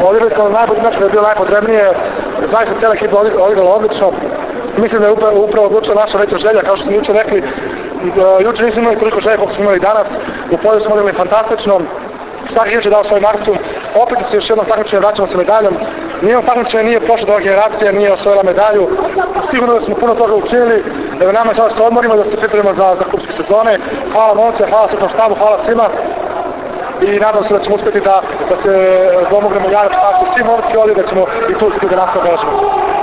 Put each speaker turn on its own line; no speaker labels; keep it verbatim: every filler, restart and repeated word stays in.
odigrali smo najbolji meč kada je bilo najpotrebnije, zaista cijela ekipa odigrala odlično. Mislim da je upravo, upravo odlučila naša veća želja, kao što smo juče rekli, juče nismo imali toliko želje koliko smo imali danas, u polju smo odigrali fantastično, svaki igrač je dao svoj maksimum, opet se još jednom takmičenje vraćamo sa medaljom, nijedno takmičenje nije prošlo do ove generacije, nije osvojila medalju, sigurno da smo puno toga učinili, evo nama je sada se odmorimo da se pripremimo za, za kupske sezone. Hvala momci, hvala sve tom štabu, hvala svima i nadam se da ćemo uspjeti da, da se domognemo jarak štabu svim momci ovdje, da ćemo i tu uspjeti da nastavimo.